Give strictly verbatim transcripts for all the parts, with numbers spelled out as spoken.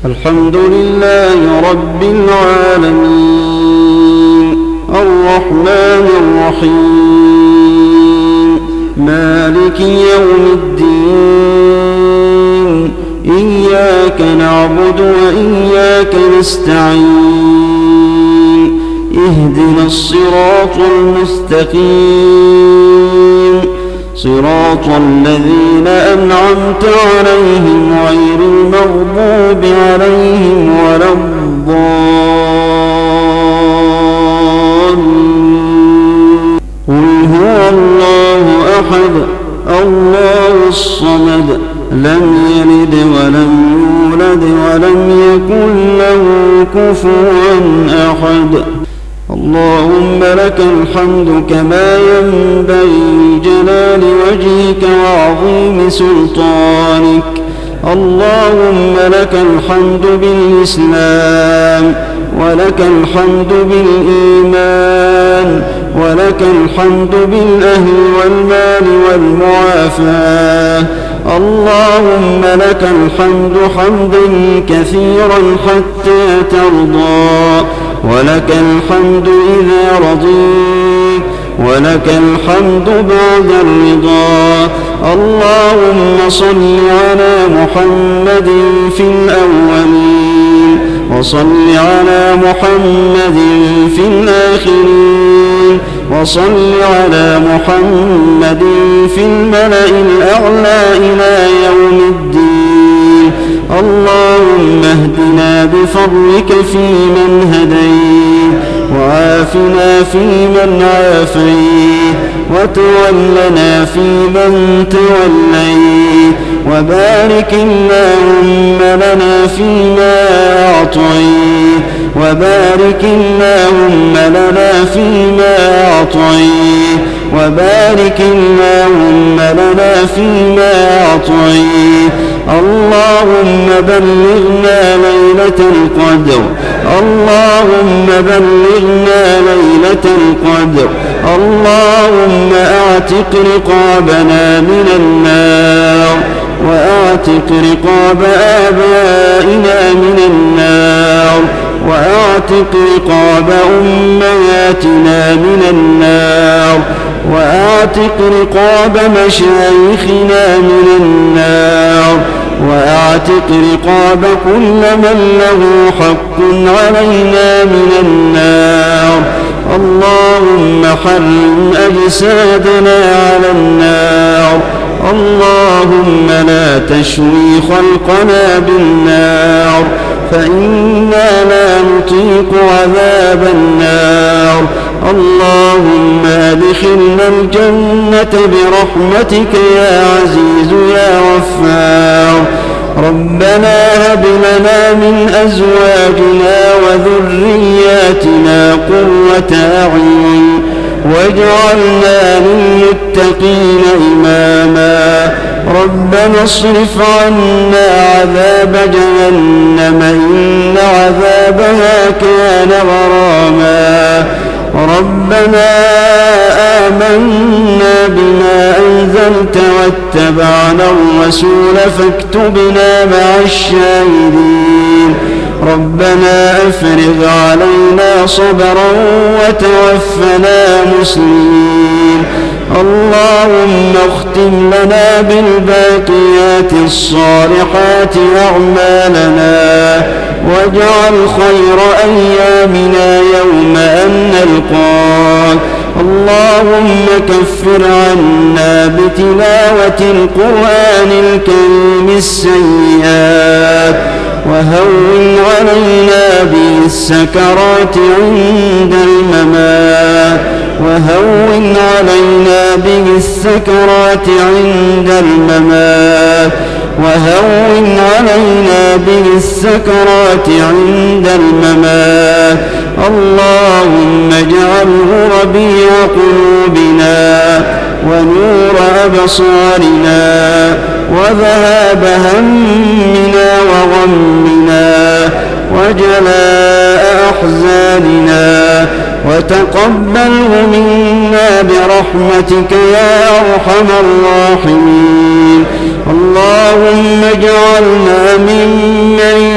الحمد لله رب العالمين الرحمن الرحيم مالك يوم الدين إياك نعبد وإياك نستعين اهدنا الصراط المستقيم صراط الذين أنعمت عليهم غير المغضوب عليهم ولا الضالين. قل هو الله أحد الله الصمد لم يلد ولم يولد ولم يكن له كفوا أحد. اللهم لك الحمد كما ينبغي لجلال وجهك وعظيم سلطانك. اللهم لك الحمد بالإسلام ولك الحمد بالإيمان ولك الحمد بالأهل والمال والمعافاة. اللهم لك الحمد حمدا كثيرا حتى ترضى ولك الحمد إذا رضيت ولك الحمد بعد الرضا. اللهم صل على محمد في الأولين وصل على محمد في الآخرين وصل على محمد في الملأ الأعلى إلى يوم الدين. اللهم اهدنا بفضلك فيمن هديت وعافنا فيمن عافيت وتولنا فيمن توليت وبارك اللهم لنا فيما أعطيت وبارك اللهم لنا فيما أعطيت وبارك اللهم لنا فيما أعطيت. اللهم بلغنا ليلة القدر اللهم بلغنا ليلة القدر. اللهم اعتق رقابنا من النار واعتق رقاب آبائنا من النار واعتق رقاب أمهاتنا من النار واعتق رقاب مشايخنا من النار واعتق رقاب كل من له حق علينا من النار. اللهم حرم أجسادنا على النار. اللهم لا تشوي خلقنا بالنار فإنا لا نطيق عذاب النار. اللهم أدخلنا الجنة برحمتك يا عزيز يا غفار. ربنا هب لنا من أزواجنا وذرياتنا قرة أعين واجعلنا للمتقين إماما. ربنا اصرف عنا عذاب جهنم إن عذابها كان غراما. ربنا آمنا بما أنزلت واتبعنا الرسول فاكتبنا مع الشاهدين. ربنا أفرغ علينا صبرا وتوفنا مسلمين. اللهم اختم لنا بالباقيات الصالحات أعمالنا واجعل خير أيامنا يوم أن نلقاك. اللهم كفر عنا بتلاوة القرآن الكريم السيئات وهون علينا بالسكرات عند الممات وهون علينا بالسكرات عند الممات وهون علينا بالسكرات عند الممات. اللهم اجعله ربيع قلوبنا ونور أبصارنا وذهاب همنا وغمنا وجلاء أحزاننا وتقبله منا برحمتك يا أرحم الراحمين. اللهم اجعلنا ممن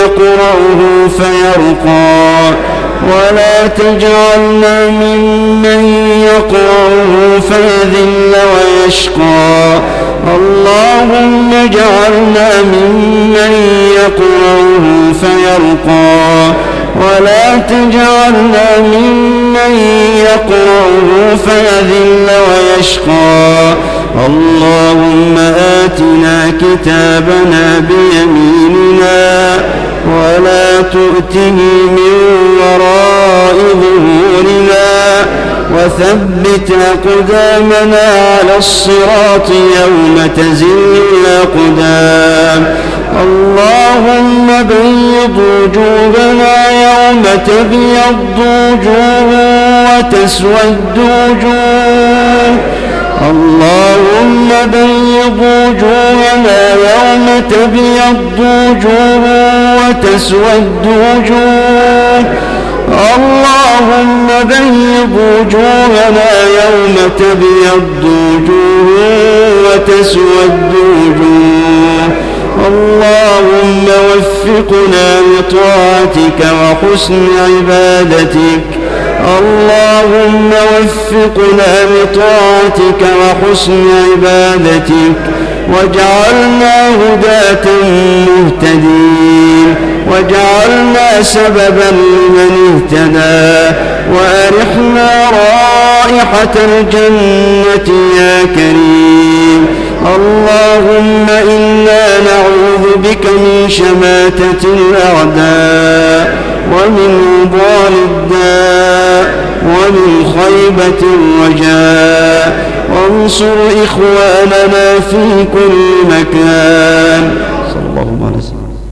يقرأه فيرقى ولا تجعلنا ممن يقرأه فيذل ويشقى اللهم اجعلنا ممن يقرأه فيرقى ولا تجعلنا ممن يقرأه فيذل ويشقى اللهم آتنا كتابنا بيميننا ولا تؤته من وراء ظهورنا وثبت أقدامنا على الصراط يوم تزل الأقدام اللهم بيض وجوهنا يوم تبيض وجوه وتسود وجوه اللهم بيض وجوهنا يوم تبيض وجوه وتسود وجوه اللهم بيض وجوهنا يوم تبيض وجوه وتسود وجوه اللهم وفقنا لطاعتك وحسن عبادتك اللهم وفقنا لطاعتك وحسن عبادتك واجعلنا هداة مهتدين واجعلنا سببا لمن اهتدى وأرحنا رائحة الجنة يا كريم اللهم إنا نعوذ بك من شماتة الأعداء ومن وبال الداء ومن خيبة الرجاء وانصر إخواننا في كل مكان صلى الله عليه وسلم.